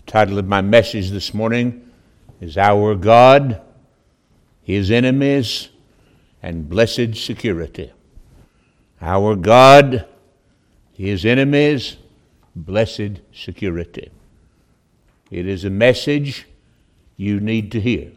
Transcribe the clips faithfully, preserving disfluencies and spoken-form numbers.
title of my message this morning is Our God, His Enemies, and Blessed Security. Our God, His Enemies, Blessed Security. It is a message you need to hear.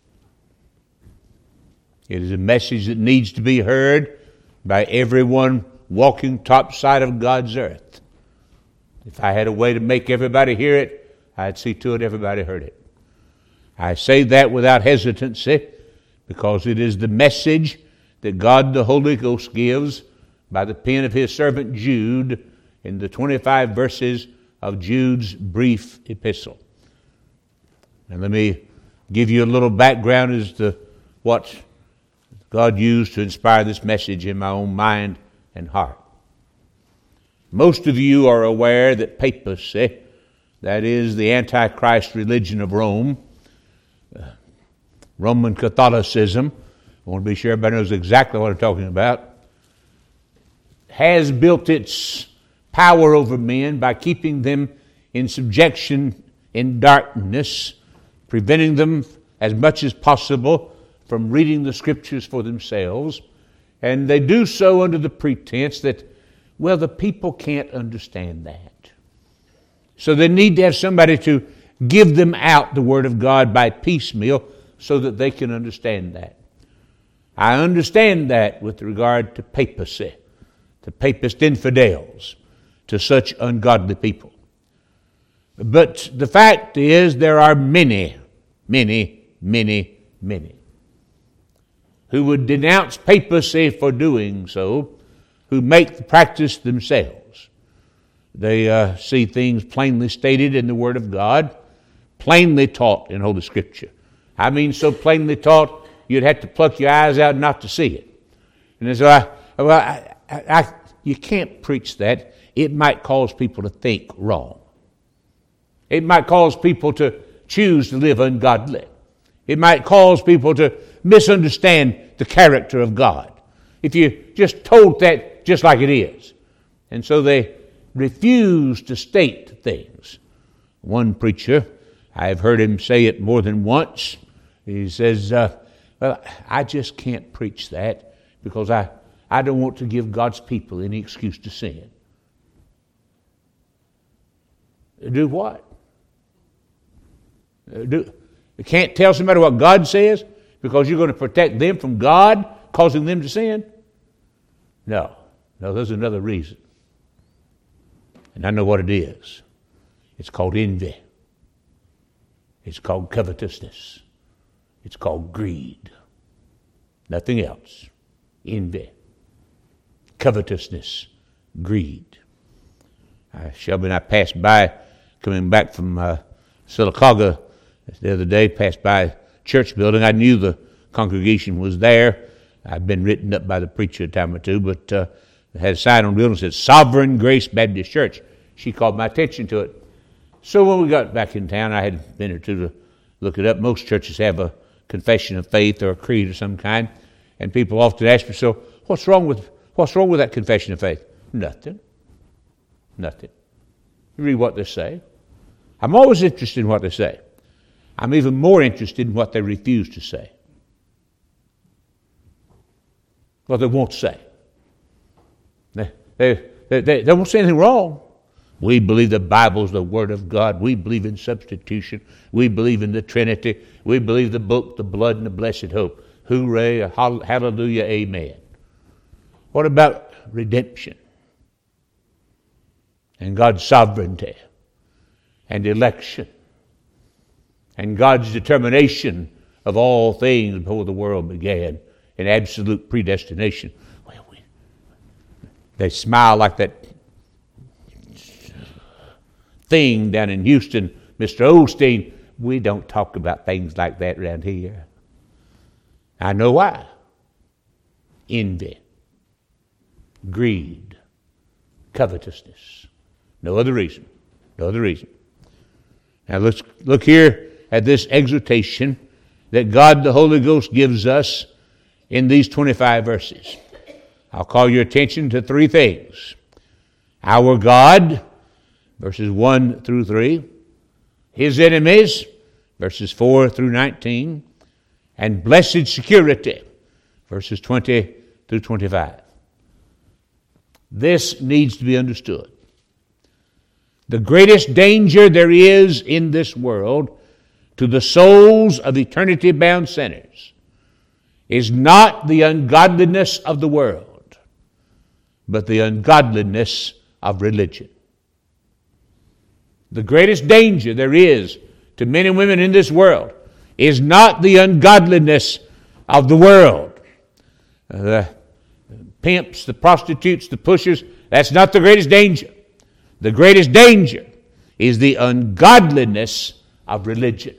It is a message that needs to be heard by everyone walking topside of God's earth. If I had a way to make everybody hear it, I'd see to it everybody heard it. I say that without hesitancy because it is the message that God the Holy Ghost gives by the pen of His servant Jude in the twenty-five verses of Jude's brief epistle. And let me give you a little background as to what God used to inspire this message in my own mind and heart. Most of you are aware that papacy, that is the Antichrist religion of Rome, uh, Roman Catholicism, I want to be sure everybody knows exactly what I'm talking about, has built its power over men by keeping them in subjection in darkness, preventing them as much as possible from reading the Scriptures for themselves. And they do so under the pretense that, well, the people can't understand that. So they need to have somebody to give them out the Word of God by piecemeal so that they can understand that. I understand that with regard to papacy, to papist infidels, to such ungodly people. But the fact is there are many, many, many, many who would denounce papacy for doing so, who make the practice themselves. They uh, see things plainly stated in the Word of God, plainly taught in Holy Scripture. I mean so plainly taught you'd have to pluck your eyes out not to see it. And so I, well, I, I, I, you can't preach that. It might cause people to think wrong. It might cause people to choose to live ungodly. It might cause people to misunderstand the character of God if you just told that just like it is. And so they refuse to state things. One preacher, I've heard him say it more than once, he says, uh, well, I just can't preach that because I, I don't want to give God's people any excuse to sin. Do what? Do, you can't tell somebody what God says because you're going to protect them from God causing them to sin? No. No, there's another reason. And I know what it is. It's called envy. It's called covetousness. It's called greed. Nothing else. Envy. Covetousness. Greed. Uh, Shelby and I passed by, coming back from uh, Sylacauga the other day, passed by a church building. I knew the congregation was there. I'd been written up by the preacher a time or two, but uh, it had a sign on the building that said Sovereign Grace Baptist Church. She called my attention to it. So when we got back in town, I had a minute or two to look it up. Most churches have a confession of faith or a creed of some kind, and people often ask me, so what's wrong with what's wrong with that confession of faith? Nothing. Nothing. You read what they say. I'm always interested in what they say. I'm even more interested in what they refuse to say. What they won't say. They, they, they, they, they won't say anything wrong. We believe the Bible is the Word of God. We believe in substitution. We believe in the Trinity. We believe the book, the blood, and the blessed hope. Hooray, hallelujah, amen. What about redemption? And God's sovereignty? And election? And God's determination of all things before the world began? And absolute predestination? Well, we, they smile like that thing down in Houston, Mister Osteen. We don't talk about things like that around here. I know why. Envy, greed, covetousness. No other reason. No other reason. Now let's look here at this exhortation that God the Holy Ghost gives us in these twenty-five verses. I'll call your attention to three things. Our God, verses one through three. his enemies, verses four through nineteen, and blessed security, verses twenty through twenty-five. This needs to be understood. The greatest danger there is in this world to the souls of eternity-bound sinners is not the ungodliness of the world, but the ungodliness of religion. The greatest danger there is to men and women in this world is not the ungodliness of the world. The pimps, the prostitutes, the pushers, that's not the greatest danger. The greatest danger is the ungodliness of religion.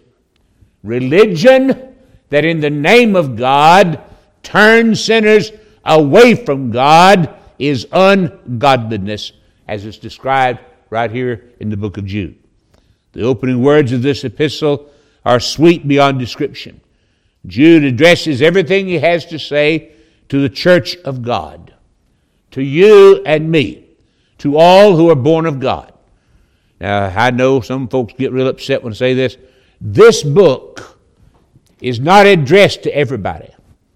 Religion that in the name of God turns sinners away from God is ungodliness, as it's described right here in the book of Jude. The opening words of this epistle are sweet beyond description. Jude addresses everything he has to say to the church of God, to you and me, to all who are born of God. Now, I know some folks get real upset when I say this. This book is not addressed to everybody.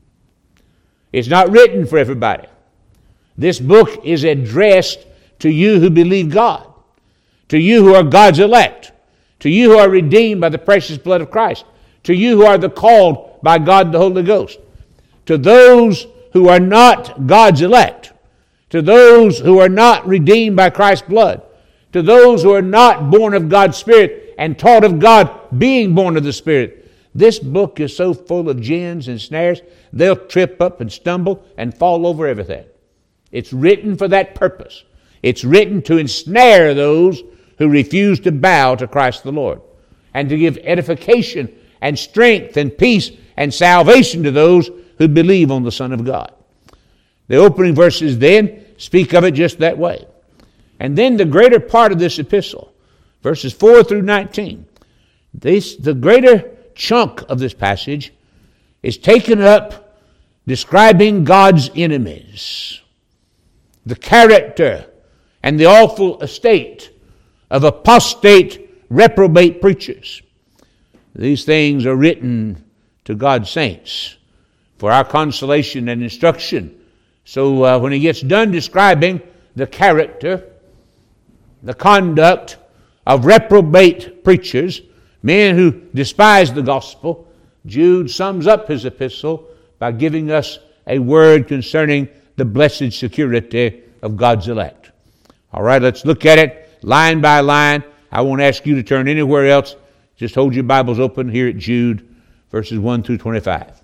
It's not written for everybody. This book is addressed to you who believe God, to you who are God's elect, to you who are redeemed by the precious blood of Christ, to you who are the called by God the Holy Ghost, to those who are not God's elect, to those who are not redeemed by Christ's blood, to those who are not born of God's Spirit and taught of God being born of the Spirit. This book is so full of gins and snares, they'll trip up and stumble and fall over everything. It's written for that purpose. It's written to ensnare those who refuse to bow to Christ the Lord, and to give edification and strength and peace and salvation to those who believe on the Son of God. The opening verses then speak of it just that way. And then the greater part of this epistle, verses four through nineteen, this, the greater chunk of this passage is taken up describing God's enemies, the character and the awful estate of apostate, reprobate preachers. These things are written to God's saints for our consolation and instruction. So uh, when he gets done describing the character, the conduct of reprobate preachers, men who despise the gospel, Jude sums up his epistle by giving us a word concerning the blessed security of God's elect. All right, let's look at it line by line. I won't ask you to turn anywhere else. Just hold your Bibles open here at Jude, verses one through twenty-five.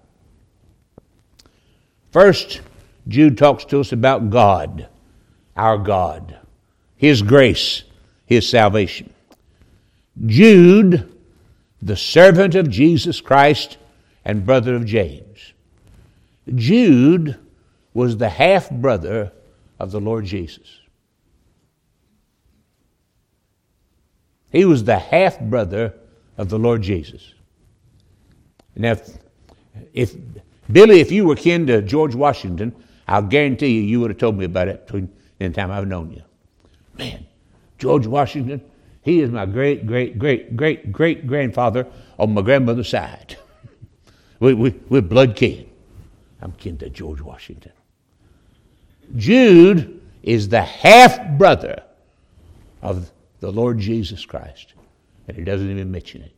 First, Jude talks to us about God, our God, His grace, His salvation. Jude, the servant of Jesus Christ and brother of James. Jude was the half-brother of the Lord Jesus. He was the half-brother of the Lord Jesus. Now, if, if Billy, if you were kin to George Washington, I'll guarantee you, you would have told me about it between the time I've known you. Man, George Washington, he is my great, great, great, great, great grandfather on my grandmother's side. we, we, we're blood kin. I'm kin to George Washington. Jude is the half-brother of the Lord Jesus Christ. And he doesn't even mention it.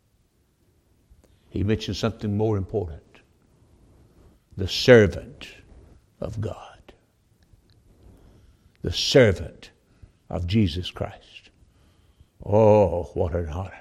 He mentions something more important. The servant of God. The servant of Jesus Christ. Oh, what an honor.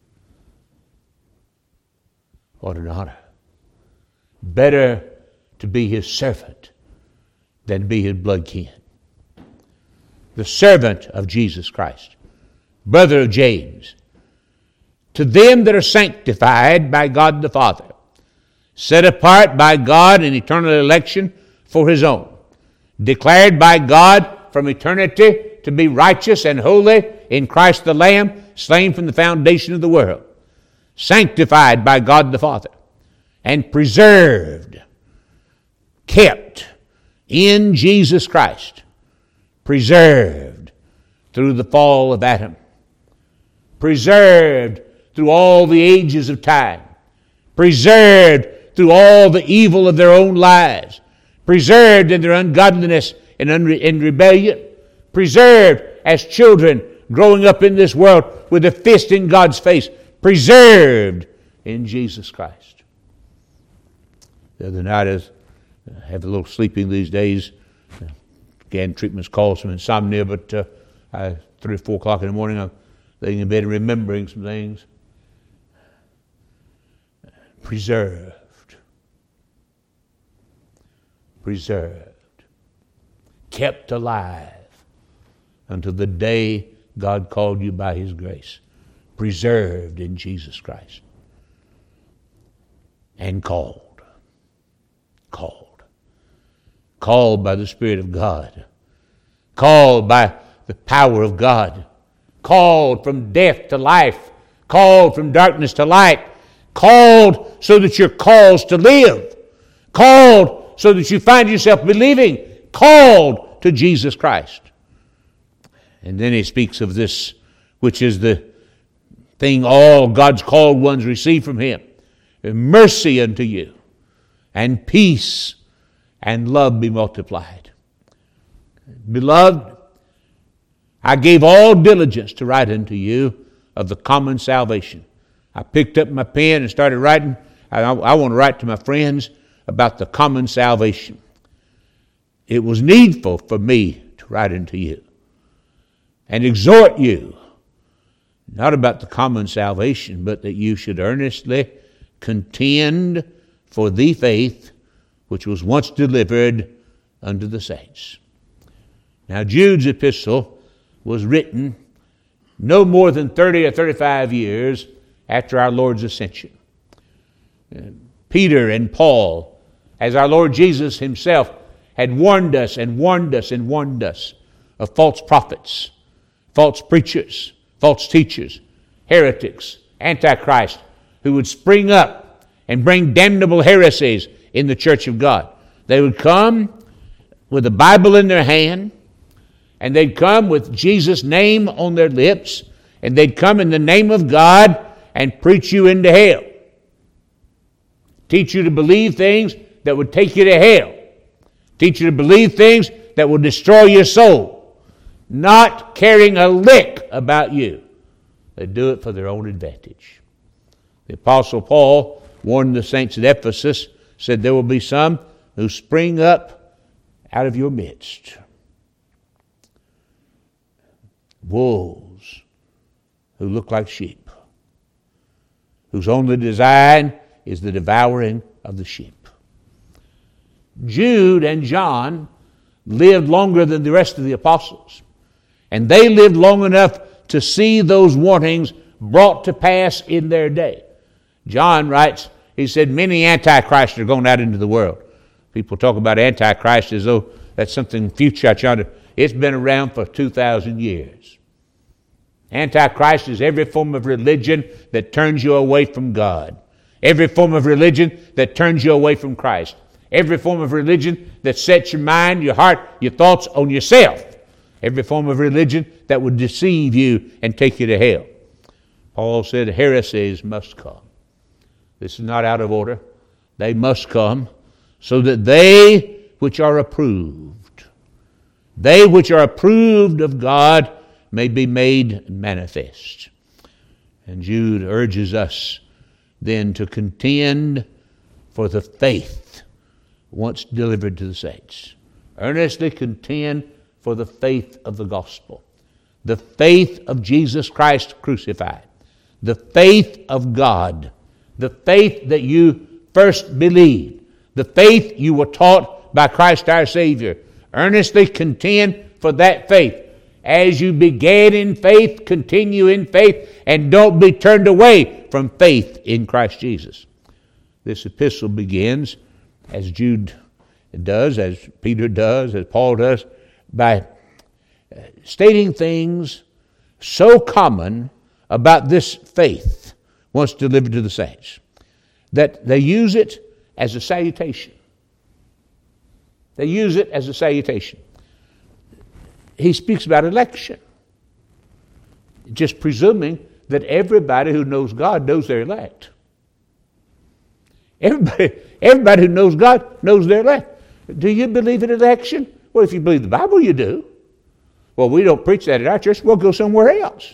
What an honor. Better to be his servant than to be his blood kin. The servant of Jesus Christ. Brother of James. To them that are sanctified by God the Father, set apart by God in eternal election for his own, declared by God from eternity to be righteous and holy in Christ the Lamb, slain from the foundation of the world, sanctified by God the Father, and preserved, kept in Jesus Christ, preserved through the fall of Adam. preserved through all the ages of time, preserved through all the evil of their own lives, preserved in their ungodliness and unre- in rebellion, preserved as children growing up in this world with a fist in God's face, preserved in Jesus Christ. The other night, as I have a little sleeping these days, again, treatments call some insomnia, but uh, I, three or four o'clock in the morning, I'm laying in bed and remembering some things. Preserved. Preserved. Kept alive until the day God called you by His grace. Preserved in Jesus Christ. And called. Called. Called by the Spirit of God. Called by the power of God. Called from death to life. Called from darkness to light. Called so that you're called to live. Called so that you find yourself believing. Called to Jesus Christ. And then he speaks of this, which is the thing all God's called ones receive from Him. Mercy unto you, and peace, and love be multiplied. Beloved, I gave all diligence to write unto you of the common salvation. I picked up my pen and started writing. I, I want to write to my friends about the common salvation. It was needful for me to write unto you and exhort you, not about the common salvation, but that you should earnestly contend for the faith which was once delivered unto the saints. Now, Jude's epistle was written no more than thirty or thirty-five years after our Lord's ascension. Peter and Paul, as our Lord Jesus Himself had warned us and warned us and warned us of false prophets, false preachers, false teachers, heretics, antichrist, who would spring up and bring damnable heresies in the church of God. They would come with a Bible in their hand, and they'd come with Jesus' name on their lips, and they'd come in the name of God and preach you into hell. Teach you to believe things that would take you to hell. Teach you to believe things that will destroy your soul, not caring a lick about you. They do it for their own advantage. The Apostle Paul warned the saints at Ephesus, said there will be some who spring up out of your midst. Wolves who look like sheep, whose only design is the devouring of the sheep. Jude and John lived longer than the rest of the apostles, and they lived long enough to see those warnings brought to pass in their day. John writes, he said, many antichrists are going out into the world. People talk about antichrist as though that's something future out yonder. It's been around for two thousand years. Antichrist is every form of religion that turns you away from God. Every form of religion that turns you away from Christ. Every form of religion that sets your mind, your heart, your thoughts on yourself. Every form of religion that would deceive you and take you to hell. Paul said heresies must come. This is not out of order. They must come so that they which are approved, they which are approved of God may be made manifest. And Jude urges us then to contend for the faith once delivered to the saints. Earnestly contend for the faith of the gospel, the faith of Jesus Christ crucified, the faith of God, the faith that you first believed, the faith you were taught by Christ our Savior. Earnestly contend for that faith. As you began in faith, continue in faith, and don't be turned away from faith in Christ Jesus. This epistle begins, as Jude does, as Peter does, as Paul does, by stating things so common about this faith once delivered to the saints that they use it as a salutation. They use it as a salutation. He speaks about election, just presuming that everybody who knows God knows they're elect. Everybody, everybody who knows God knows they're elect. Do you believe in election? Well, if you believe the Bible, you do. Well, we don't preach that at our church. We'll go somewhere else.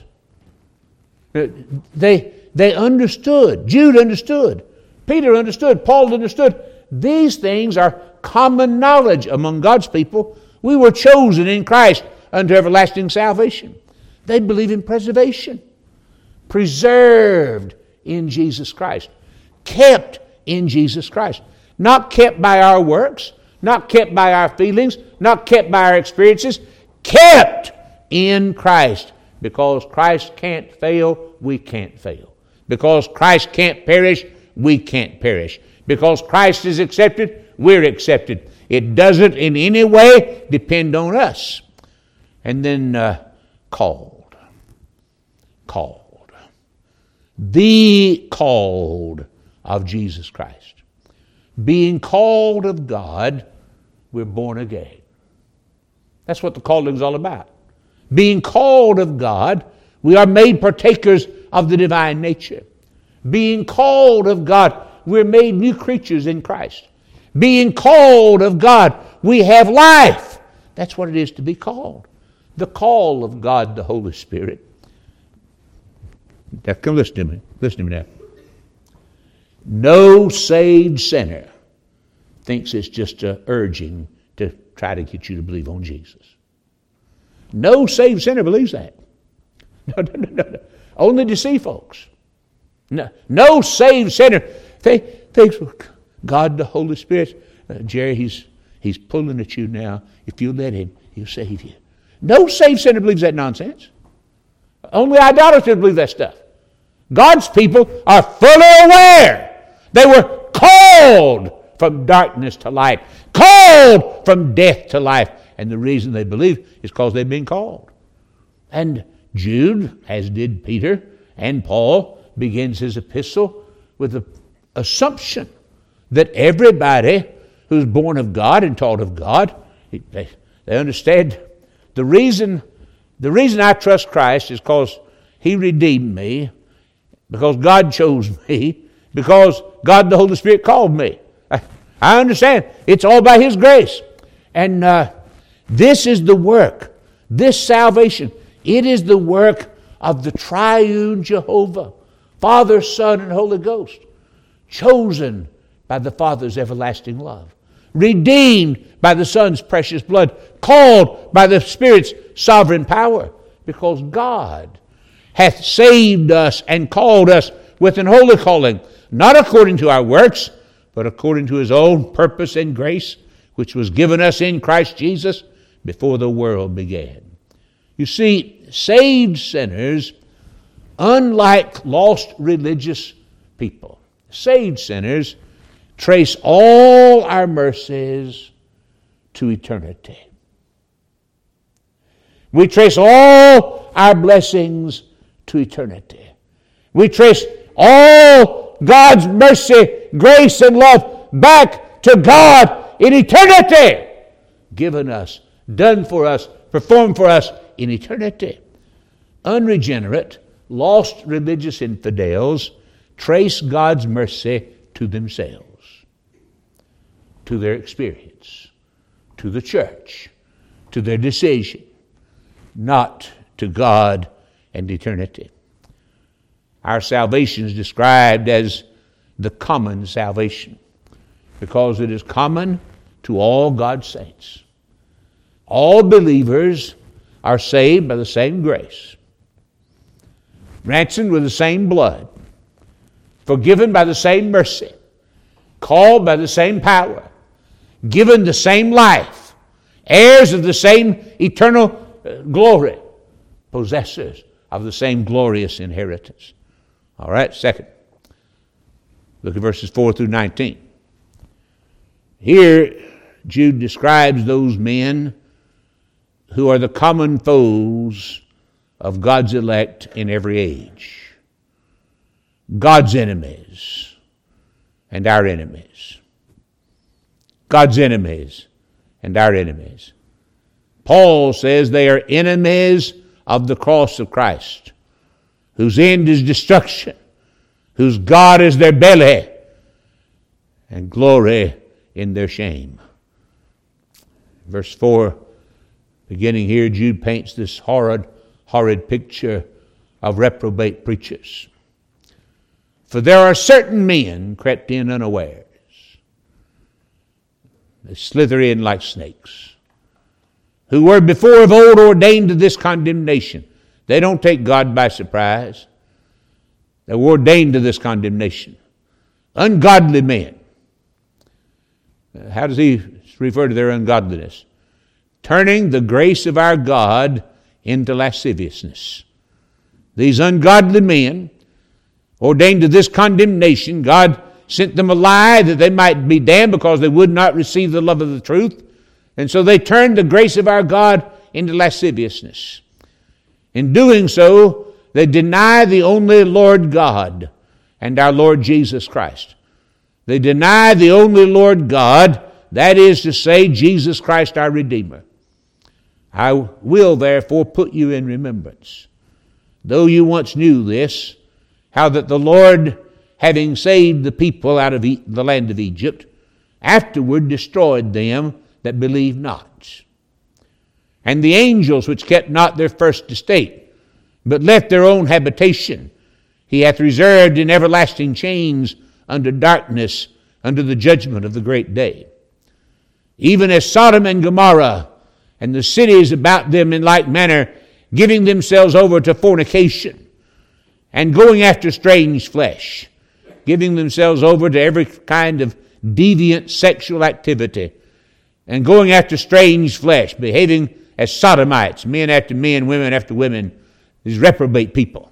They, they understood. Jude understood. Peter understood. Paul understood. These things are common knowledge among God's people. We were chosen in Christ unto everlasting salvation. They believe in preservation. Preserved in Jesus Christ. Kept in Jesus Christ. Not kept by our works. Not kept by our feelings. Not kept by our experiences. Kept in Christ. Because Christ can't fail, we can't fail. Because Christ can't perish, we can't perish. Because Christ is accepted, we're accepted. It doesn't in any way depend on us. And then uh, called. Called. The called of Jesus Christ. Being called of God, we're born again. That's what the calling is all about. Being called of God, we are made partakers of the divine nature. Being called of God, we're made new creatures in Christ. Being called of God, we have life. That's what it is to be called. The call of God, the Holy Spirit. Now, come listen to me. Listen to me now. No saved sinner thinks it's just an urging to try to get you to believe on Jesus. No saved sinner believes that. No, no, no, no. Only deceived folks. No, no saved sinner thinks, God, the Holy Spirit, uh, Jerry, he's, he's pulling at you now. If you let him, he'll save you. No saved sinner believes that nonsense. Only idolaters believe that stuff. God's people are fully aware. They were called from darkness to light. Called from death to life. And the reason they believe is because they've been called. And Jude, as did Peter and Paul, begins his epistle with the assumption that everybody who's born of God and taught of God, they, they understand the reason, the reason I trust Christ is because He redeemed me, because God chose me, because God the Holy Spirit called me. I, I understand. It's all by His grace. And uh, this is the work, this salvation, it is the work of the triune Jehovah, Father, Son, and Holy Ghost, chosen by the Father's everlasting love, redeemed by the Son's precious blood, called by the Spirit's sovereign power, because God hath saved us and called us with an holy calling, not according to our works, but according to His own purpose and grace, which was given us in Christ Jesus before the world began. You see, saved sinners, unlike lost religious people, saved sinners trace all our mercies to eternity. We trace all our blessings to eternity. We trace all God's mercy, grace, and love back to God in eternity, given us, done for us, performed for us in eternity. Unregenerate, lost religious infidels trace God's mercy to themselves, to their experience, to the church, to their decision, not to God and eternity. Our salvation is described as the common salvation because it is common to all God's saints. All believers are saved by the same grace, ransomed with the same blood, forgiven by the same mercy, called by the same power, given the same life, heirs of the same eternal glory, possessors of the same glorious inheritance. All right, second. Look at verses four through nineteen. Here, Jude describes those men who are the common foes of God's elect in every age. God's enemies and our enemies. God's enemies and our enemies. Paul says they are enemies of the cross of Christ. whose end is destruction, whose God is their belly, and glory in their shame. Verse four, beginning here, Jude paints this horrid, horrid picture of reprobate preachers. For there are certain men crept in unawares. They slither in like snakes, who were before of old ordained to this condemnation. They don't take God by surprise. They were ordained to this condemnation. Ungodly men. How does he refer to their ungodliness? Turning the grace of our God into lasciviousness. These ungodly men, ordained to this condemnation, God sent them a lie that they might be damned because they would not receive the love of the truth. And so they turned the grace of our God into lasciviousness. In doing so, they deny the only Lord God and our Lord Jesus Christ. They deny the only Lord God, that is to say, Jesus Christ our Redeemer. I will therefore put you in remembrance, though you once knew this, how that the Lord, having saved the people out of the land of Egypt, afterward destroyed them that believed not. And the angels which kept not their first estate, but left their own habitation, he hath reserved in everlasting chains under darkness, under the judgment of the great day. Even as Sodom and Gomorrah and the cities about them in like manner, giving themselves over to fornication and going after strange flesh, giving themselves over to every kind of deviant sexual activity, and going after strange flesh, behaving as sodomites, men after men, women after women, these reprobate people,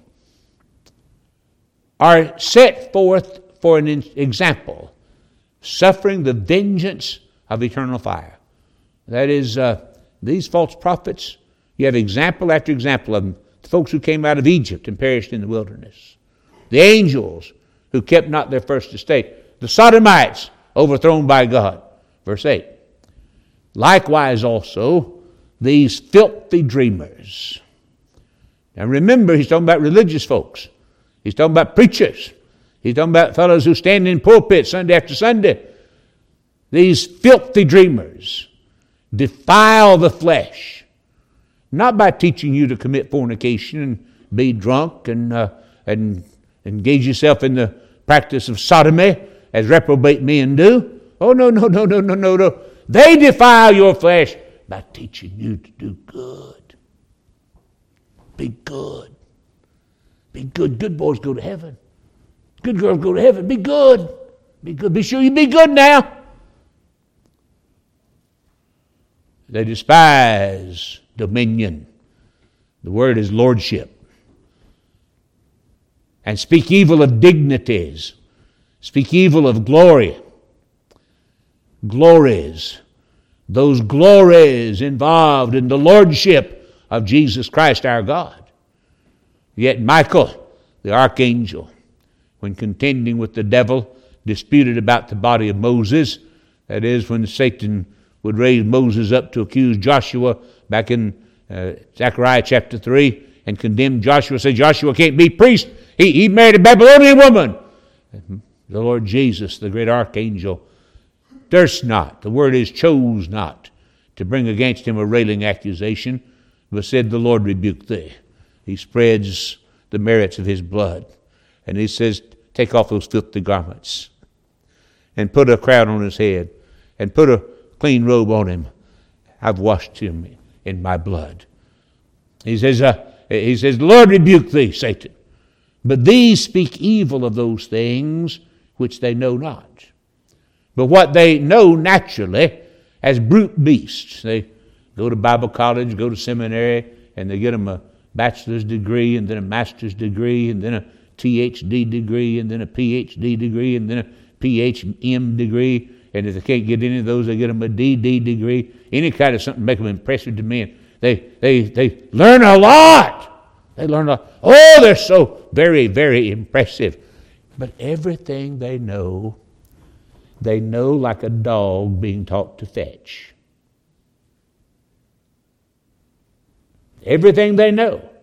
are set forth for an example, suffering the vengeance of eternal fire. That is, uh, these false prophets, you have example after example of them, the folks who came out of Egypt and perished in the wilderness, the angels who kept not their first estate, the sodomites overthrown by God. Verse eight. Likewise also, these filthy dreamers. Now remember, he's talking about religious folks. He's talking about preachers. He's talking about fellows who stand in pulpits Sunday after Sunday. These filthy dreamers defile the flesh, not by teaching you to commit fornication and be drunk and uh, and engage yourself in the practice of sodomy as reprobate men do. Oh, no, no, no, no, no, no, no. They defile your flesh by teaching you to do good. Be good. Be good. Good boys go to heaven. Good girls go to heaven. Be good. Be good. Be sure you be good now. They despise dominion. The word is lordship. And speak evil of dignities. Speak evil of glory. Glories. Those glories involved in the lordship of Jesus Christ our God. Yet Michael, the archangel, when contending with the devil, disputed about the body of Moses, that is, when Satan would raise Moses up to accuse Joshua back in uh, Zechariah chapter three and condemn Joshua, say Joshua can't be priest. He, he married a Babylonian woman. The Lord Jesus, the great archangel, durst not, the word is chose not, to bring against him a railing accusation, but said, the Lord rebuke thee. He spreads the merits of his blood. And he says, take off those filthy garments and put a crown on his head and put a clean robe on him. I've washed him in my blood. He says, uh, he says, the Lord rebuke thee, Satan. But these speak evil of those things which they know not. But what they know naturally as brute beasts. They go to Bible college, go to seminary, and they get them a bachelor's degree, and then a master's degree, and then a T H D degree, and then a P H D degree, and then a P H M degree. And if they can't get any of those, they get them a D D degree. Any kind of something to make them impressive to men. They, they, they learn a lot. They learn a lot. Oh, they're so very, very impressive. But everything they know, they know like a dog being taught to fetch. Everything they know,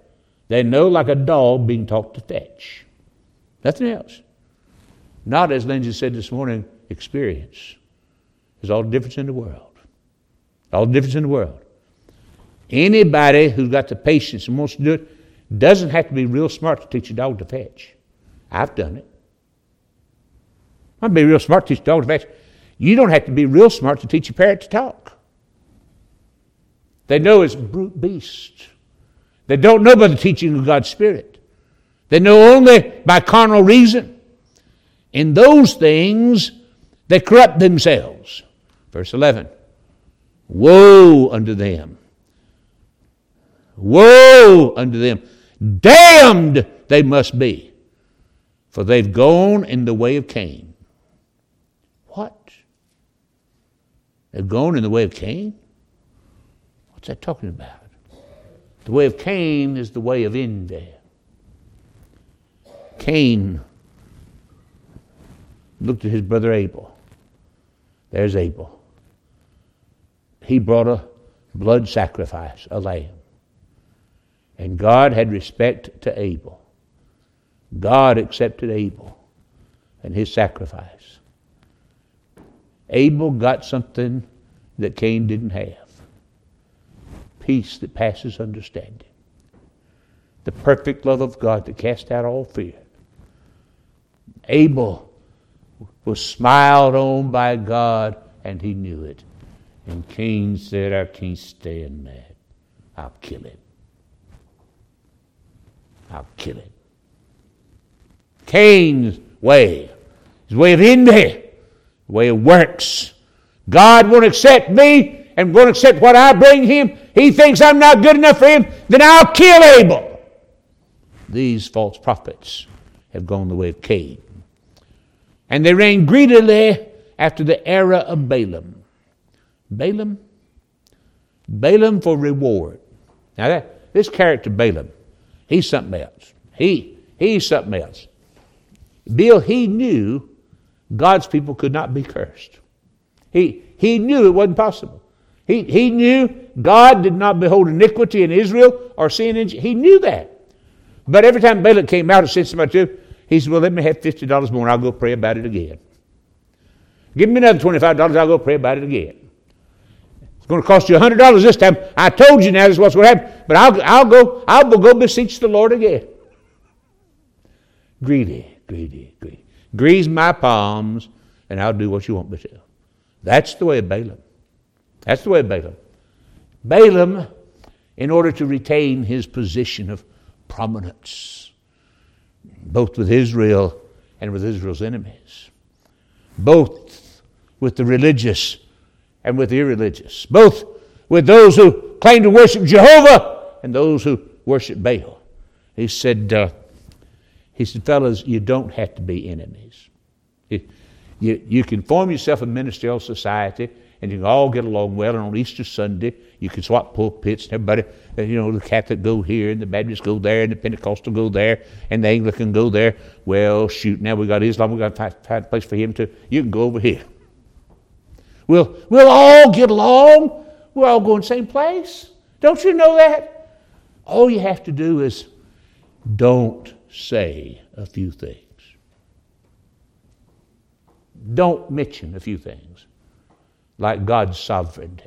They know like a dog being taught to fetch. Nothing else. Not, as Lindsay said this morning, experience. There's all the difference in the world. All the difference in the world. Anybody who's got the patience and wants to do it doesn't have to be real smart to teach a dog to fetch. I've done it. I'd be real smart to teach a dog to fetch. You don't have to be real smart to teach a parrot to talk. They know it's brute beast. They don't know by the teaching of God's Spirit. They know only by carnal reason. In those things, they corrupt themselves. Verse eleven. Woe unto them. Woe unto them. Damned they must be, for they've gone in the way of Cain. What? They've gone in the way of Cain? What's that talking about? The way of Cain is the way of envy. Cain looked at his brother Abel. There's Abel. He brought a blood sacrifice, a lamb. And God had respect to Abel. God accepted Abel and his sacrifice. Abel got something that Cain didn't have. Peace that passes understanding. The perfect love of God that casts out all fear. Abel was smiled on by God, and he knew it. And Cain said, I can't stand that. I'll kill him. I'll kill him. Cain's way, his way of envy, way of works. God won't accept me and won't accept what I bring him. He thinks I'm not good enough for him, then I'll kill Abel. These false prophets have gone the way of Cain. And they ran greedily after the era of Balaam. Balaam? Balaam for reward. Now that, this character Balaam, he's something else. He, he's something else. Bill, he knew God's people could not be cursed. He, he knew it wasn't possible. He, he knew God did not behold iniquity in Israel or sin in... He knew that. But every time Balak came out and said something to him, he said, well, let me have fifty dollars more and I'll go pray about it again. Give me another twenty-five dollars, I'll go pray about it again. It's going to cost you one hundred dollars this time. I told you now this is what's going to happen, but I'll, I'll, go, I'll go beseech the Lord again. Greedy, greedy, greedy. Grease my palms and I'll do what you want me to. That's the way of Balaam. That's the way of Balaam. Balaam, in order to retain his position of prominence, both with Israel and with Israel's enemies, both with the religious and with the irreligious, both with those who claim to worship Jehovah and those who worship Baal. He said, uh, he said, fellas, you don't have to be enemies. You, you, you can form yourself a ministerial society and you can all get along well, and on Easter Sunday you can swap pulpits and everybody, you know, the Catholic go here and the Baptist go there and the Pentecostal go there and the Anglican go there. Well, shoot, now we got Islam, we got to find, find a place for him to, you can go over here. We'll, we'll all get along. We're all going to the same place. Don't you know that? All you have to do is don't say a few things. Don't mention a few things. Like God's sovereignty.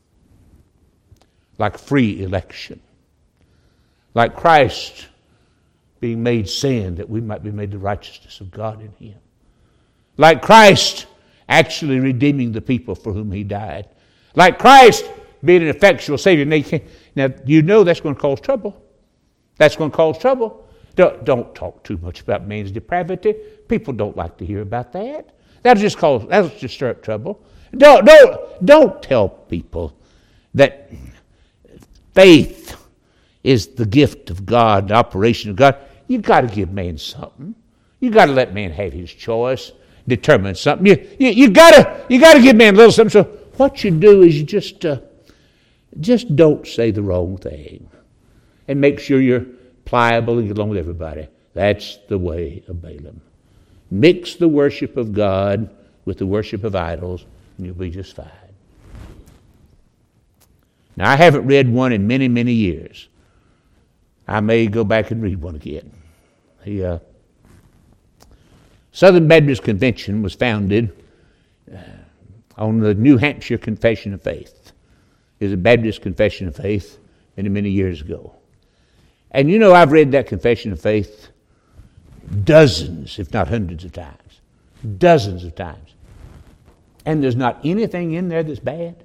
Like free election. Like Christ being made sin that we might be made the righteousness of God in him. Like Christ actually redeeming the people for whom he died. Like Christ being an effectual Savior. Now, you know that's going to cause trouble. That's going to cause trouble. Don't, don't talk too much about man's depravity. People don't like to hear about that. That'll just cause, that'll just stir up trouble. Don't, don't, don't tell people that faith is the gift of God, the operation of God. You've got to give man something. You've got to let man have his choice, determine something. You, you, you got to you got to give man a little something. So what you do is you just, uh, just don't say the wrong thing. And make sure you're pliable and get along with everybody. That's the way of Balaam. Mix the worship of God with the worship of idols, and you'll be just fine. Now, I haven't read one in many, many years I may go back and read one again. The uh, Southern Baptist Convention was founded uh, on the New Hampshire Confession of Faith. It was a Baptist Confession of Faith many, many years ago. And you know, I've read that Confession of Faith dozens, if not hundreds of times. Dozens of times. And there's not anything in there that's bad.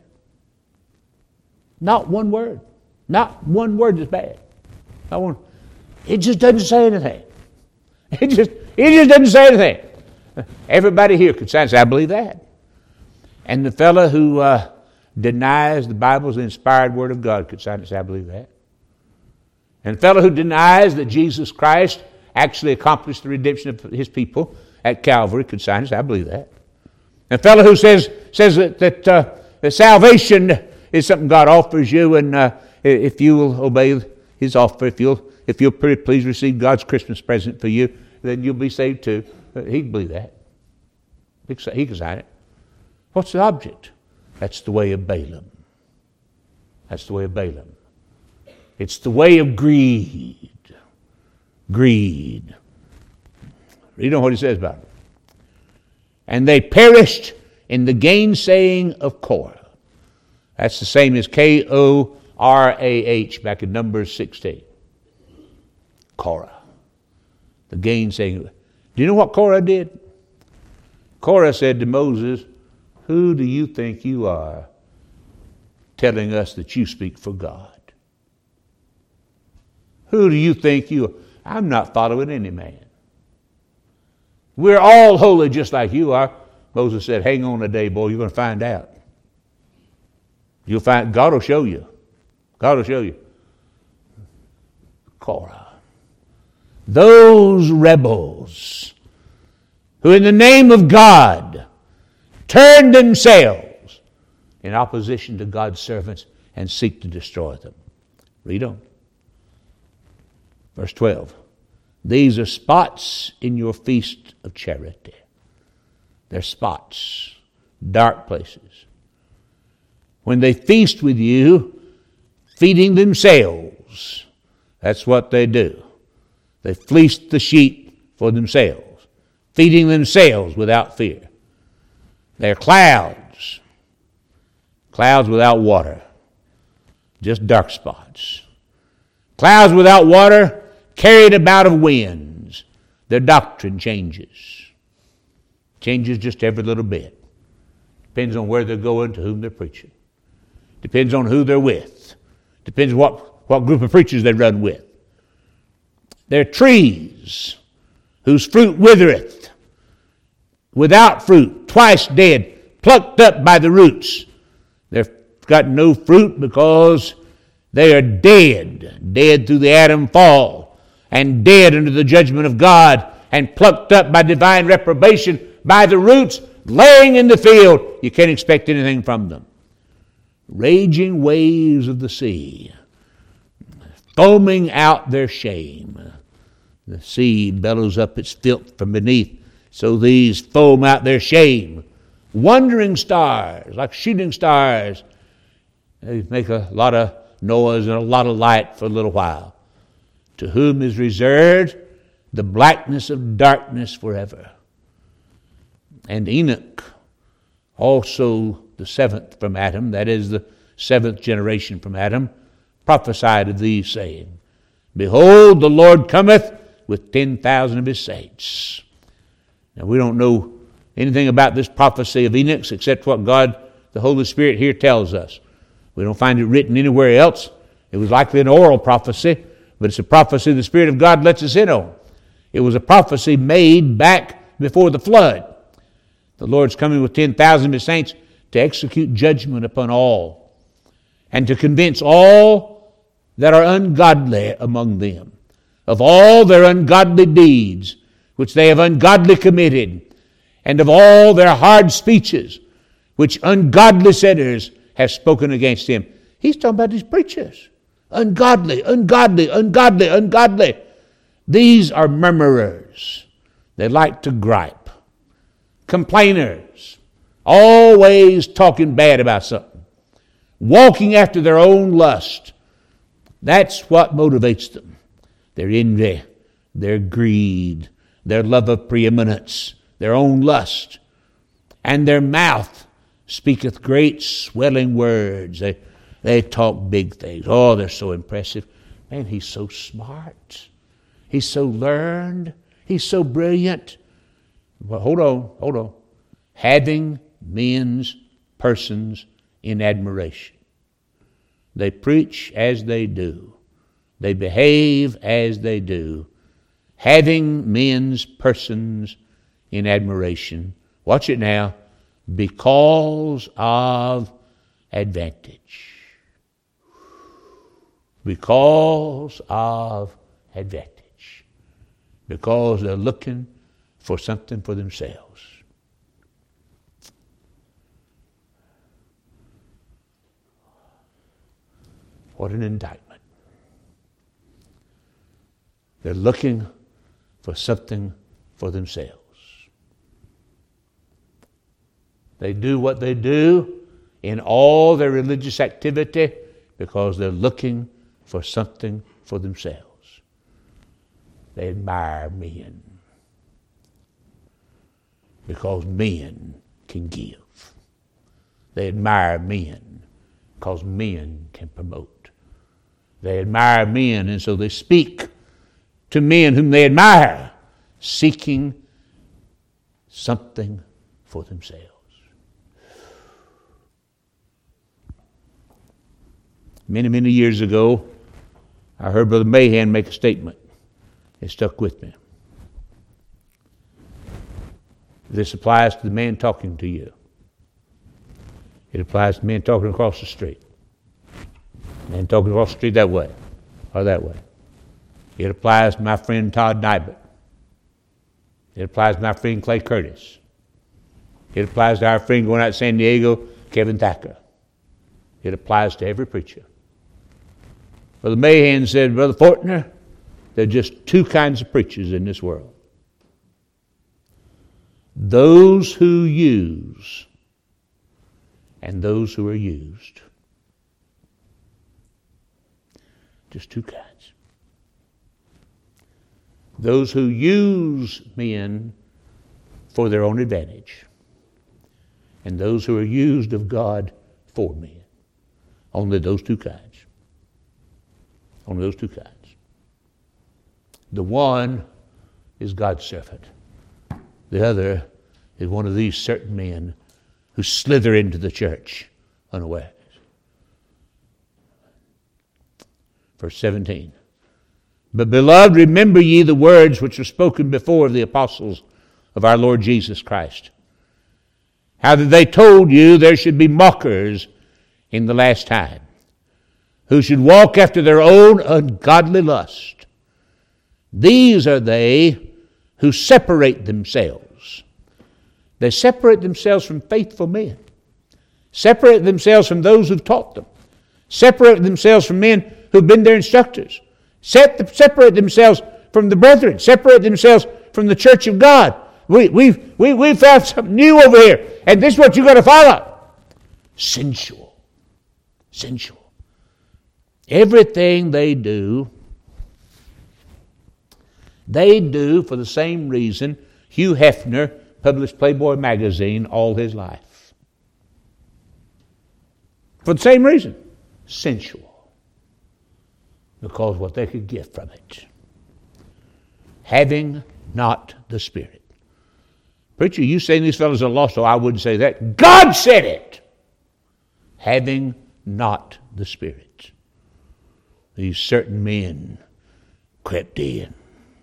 Not one word. Not one word that's bad. Not one. It just doesn't say anything. It just, it just doesn't say anything. Everybody here could say, I believe that. And the fellow who uh, denies the Bible's the inspired Word of God could sign and say, I believe that. And the fellow who denies that Jesus Christ actually accomplished the redemption of his people at Calvary could sign and say, I believe that. And the fellow who says says that, that, uh, that salvation is something God offers you, and uh, if you will obey His offer, if you'll if you'll please receive God's Christmas present for you, then you'll be saved too. He can believe that. He can sign it. What's the object? That's the way of Balaam. That's the way of Balaam. It's the way of greed. Greed. Read on what he says about it. And they perished in the gainsaying of Korah. That's the same as K O R A H back in Numbers sixteen. Korah. The gainsaying. Do you know what Korah did? Korah said to Moses, who do you think you are telling us that you speak for God? Who do you think you are? I'm not following any man. We're all holy just like you are. Moses said, hang on a day, boy, you're going to find out. You'll find, God will show you. God will show you. Korah. Those rebels who in the name of God turn themselves in opposition to God's servants and seek to destroy them. Read on. Verse twelve. These are spots in your feast of charity. They're spots, dark places. When they feast with you, feeding themselves, that's what they do. They fleece the sheep for themselves, feeding themselves without fear. They're clouds, clouds without water, just dark spots. Clouds without water, carried about of winds. Their doctrine changes. Changes just every little bit. Depends on where they're going, to whom they're preaching. Depends on who they're with. Depends on what, what group of preachers they run with. They're trees whose fruit withereth, without fruit, twice dead, plucked up by the roots. They've got no fruit because they are dead, dead through the Adam fall, and dead under the judgment of God, and plucked up by divine reprobation by the roots, laying in the field. You can't expect anything from them. Raging waves of the sea, foaming out their shame. The sea bellows up its filth from beneath, so these foam out their shame. Wandering stars, like shooting stars, they make a lot of noise and a lot of light for a little while. To whom is reserved the blackness of darkness forever. And Enoch, also the seventh from Adam, that is the seventh generation from Adam, prophesied of these, saying, Behold, the Lord cometh with ten thousand of his saints. Now, we don't know anything about this prophecy of Enoch except what God, the Holy Spirit, here tells us. We don't find it written anywhere else. It was likely an oral prophecy, but it's a prophecy the Spirit of God lets us in on. It was a prophecy made back before the flood. The Lord's coming with ten thousand of his saints to execute judgment upon all and to convince all that are ungodly among them of all their ungodly deeds which they have ungodly committed, and of all their hard speeches which ungodly sinners have spoken against him. He's talking about these preachers. Ungodly, ungodly, ungodly, ungodly. These are murmurers. They like to gripe. Complainers. Always talking bad about something. Walking after their own lust. That's what motivates them. their envy, their greed, their love of preeminence, their own lust, and their mouth speaketh great swelling words. They, they talk big things. Oh, they're so impressive. Man, he's so smart. He's so learned. He's so brilliant. Well, hold on, hold on. Having men's persons in admiration. They preach as they do. They behave as they do. Having men's persons in admiration. Watch it now. Because of advantage. Because of advantage. Because they're looking for something for themselves. What an indictment. They're looking for something for themselves. They do what they do in all their religious activity because they're looking for something for themselves. They admire men because men can give. They admire men because men can promote. They admire men, and so they speak to men whom they admire, seeking something for themselves. Many, many years ago, I heard Brother Mahan make a statement. It stuck with me. This applies to the man talking to you. It applies to men talking across the street. Man talking across the street that way or that way. It applies to my friend Todd Nybert. It applies to my friend Clay Curtis. It applies to our friend going out to San Diego, Kevin Thacker. It applies to every preacher. Brother Mahan said, Brother Fortner, there are just two kinds of preachers in this world. Those who use and those who are used. Just two kinds. Those who use men for their own advantage, and those who are used of God for men. Only those two kinds. Only those two kinds. The one is God's servant. The other is one of these certain men who slither into the church unawares. Verse seventeen. But beloved, remember ye the words which were spoken before of the apostles of our Lord Jesus Christ. How that they told you there should be mockers in the last time, who should walk after their own ungodly lust. These are they who separate themselves. They separate themselves from faithful men. Separate themselves from those who've taught them. Separate themselves from men who've been their instructors. Set, separate themselves from the brethren. Separate themselves from the church of God. We, we've, we, we've found something new over here, and this is what you've got to follow. Sensual. Sensual. Everything they do, they do for the same reason Hugh Hefner published Playboy magazine all his life. For the same reason. Sensual. Because what they could get from it. Having not the Spirit. Preacher, you saying these fellows are lost? Oh, I wouldn't say that. God said it. Having not the Spirit. These certain men crept in.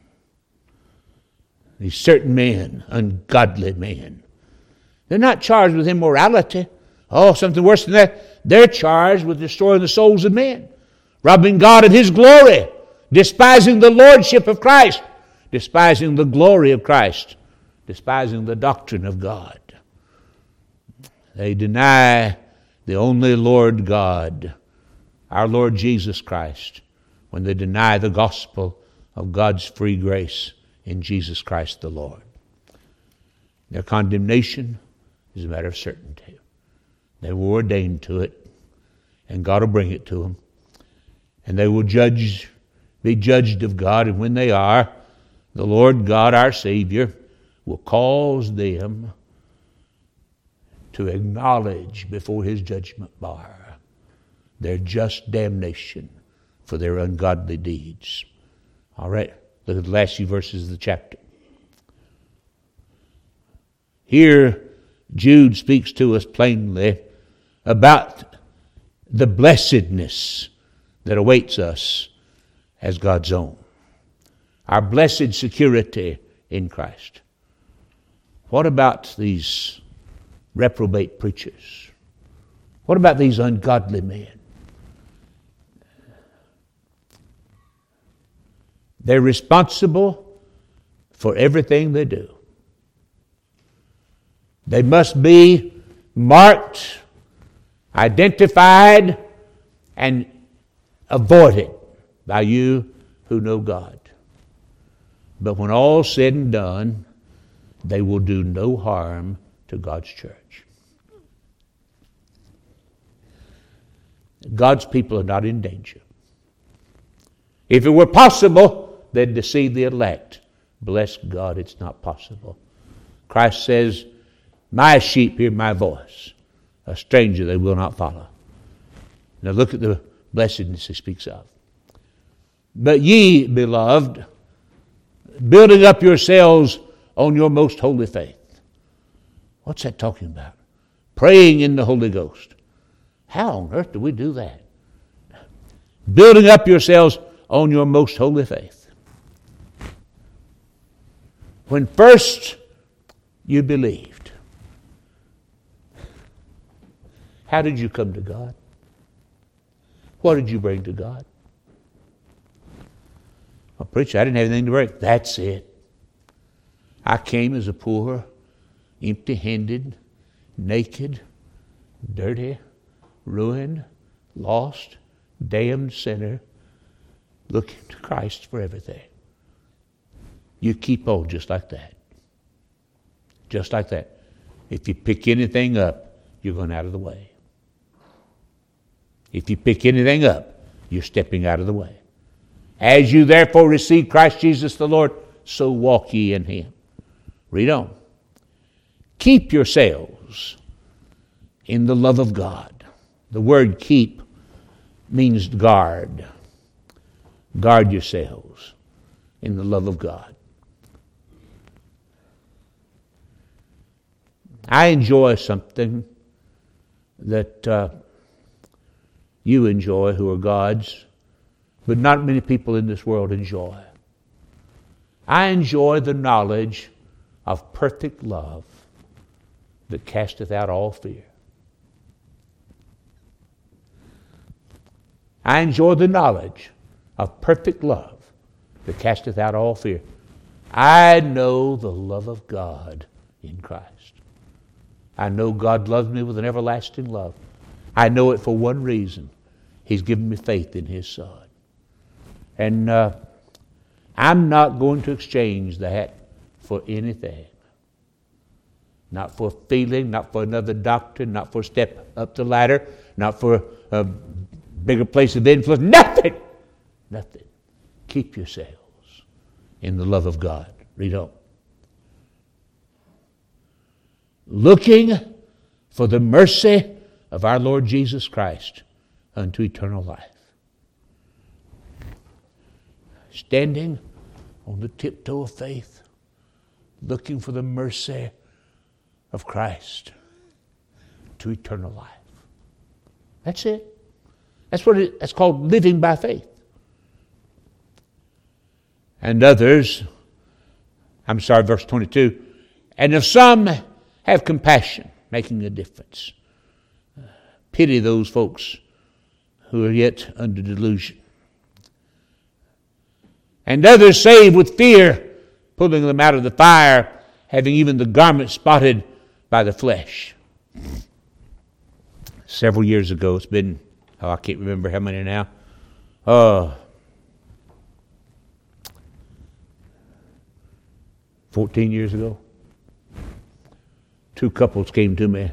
These certain men, ungodly men. They're not charged with immorality. Oh, something worse than that. They're charged with destroying the souls of men. Robbing God of His glory. Despising the lordship of Christ. Despising the glory of Christ. Despising the doctrine of God. They deny the only Lord God, our Lord Jesus Christ, when they deny the gospel of God's free grace in Jesus Christ the Lord. Their condemnation is a matter of certainty. They were ordained to it, and God will bring it to them. And they will judge be judged of God, and when they are, the Lord God, our Savior, will cause them to acknowledge before His judgment bar their just damnation for their ungodly deeds. All right, look at the last few verses of the chapter. Here, Jude speaks to us plainly about the blessedness that awaits us as God's own. Our blessed security in Christ. What about these reprobate preachers? What about these ungodly men? They're responsible for everything they do. They must be marked, identified, and avoided by you who know God. But when all's said and done, they will do no harm to God's church. God's people are not in danger. If it were possible, they'd deceive the elect. Bless God, it's not possible. Christ says, my sheep hear my voice. A stranger they will not follow. Now look at the blessedness he speaks of. But ye, beloved, building up yourselves on your most holy faith. What's that talking about? Praying in the Holy Ghost. How on earth do we do that? Building up yourselves on your most holy faith. When first you believed, how did you come to God? What did you bring to God? Well, preacher, I didn't have anything to bring. That's it. I came as a poor, empty-handed, naked, dirty, ruined, lost, damned sinner looking to Christ for everything. You keep on just like that. Just like that. If you pick anything up, you're going out of the way. If you pick anything up, you're stepping out of the way. As you therefore receive Christ Jesus the Lord, so walk ye in Him. Read on. Keep yourselves in the love of God. The word keep means guard. Guard yourselves in the love of God. I enjoy something that uh, you enjoy who are God's, but not many people in this world enjoy. I enjoy the knowledge of perfect love that casteth out all fear. I enjoy the knowledge of perfect love that casteth out all fear. I know the love of God in Christ. I know God loves me with an everlasting love. I know it for one reason. He's given me faith in His Son. And uh, I'm not going to exchange that for anything. Not for a feeling, not for another doctrine, not for a step up the ladder, not for a bigger place of influence. Nothing! Nothing. Keep yourselves in the love of God. Read on. Looking for the mercy of our Lord Jesus Christ unto eternal life. Standing on the tiptoe of faith, looking for the mercy of Christ to eternal life. That's it. That's what it, that's called living by faith. And others, I'm sorry, verse twenty-two, and if some have compassion, making a difference. Pity those folks who are yet under delusion. And others save with fear, pulling them out of the fire, having even the garment spotted by the flesh. Several years ago, it's been, oh, I can't remember how many now. Oh, fourteen years ago. Two couples came to me.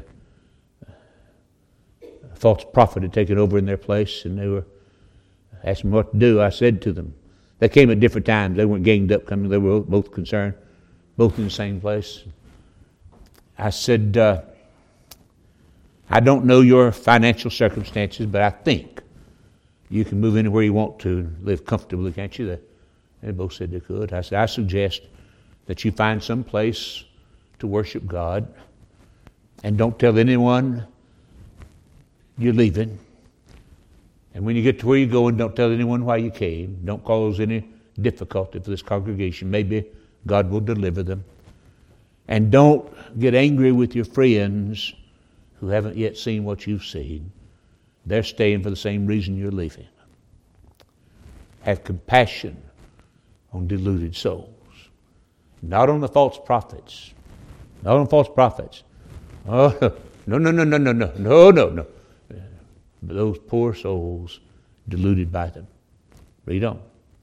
A false prophet had taken over in their place, and they were asking me what to do. I said to them, They came at different times. They weren't ganged up coming. They were both concerned, both in the same place. I said, uh, I don't know your financial circumstances, but I think you can move anywhere you want to and live comfortably, can't you? They both said they could. I said, I suggest that you find some place to worship God and don't tell anyone you're leaving. And when you get to where you're going, don't tell anyone why you came. Don't cause any difficulty for this congregation. Maybe God will deliver them. And don't get angry with your friends who haven't yet seen what you've seen. They're staying for the same reason you're leaving. Have compassion on deluded souls. Not on the false prophets. Not on false prophets. Oh, no, no, no, no, no, no, no, no, no. But those poor souls deluded by them. Read on.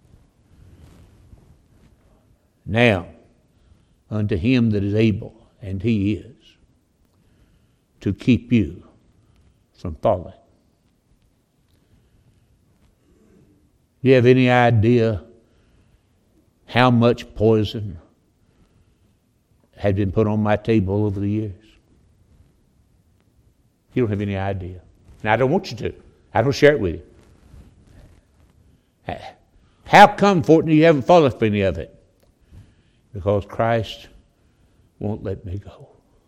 Now, unto him that is able, and he is, to keep you from falling. Do you have any idea how much poison had been put on my table over the years? You don't have any idea. And I don't want you to. I don't share it with you. How come, Fortney, you haven't fallen for any of it? Because Christ won't let me go.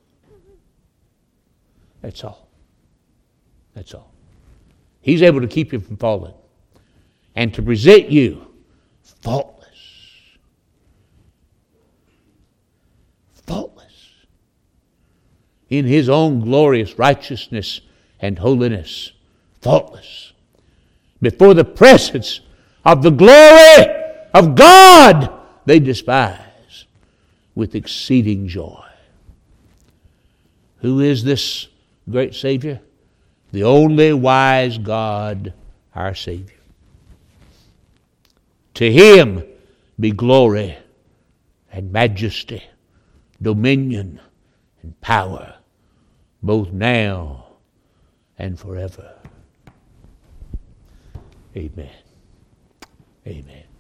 That's all. That's all. He's able to keep you from falling and to present you faultless. Faultless. In his own glorious righteousness and holiness. Faultless. Before the presence of the glory of God they despise with exceeding joy. Who is this great Savior? The only wise God, our Savior. To him be glory and majesty, dominion and power, both now and forever. Amen. Amen.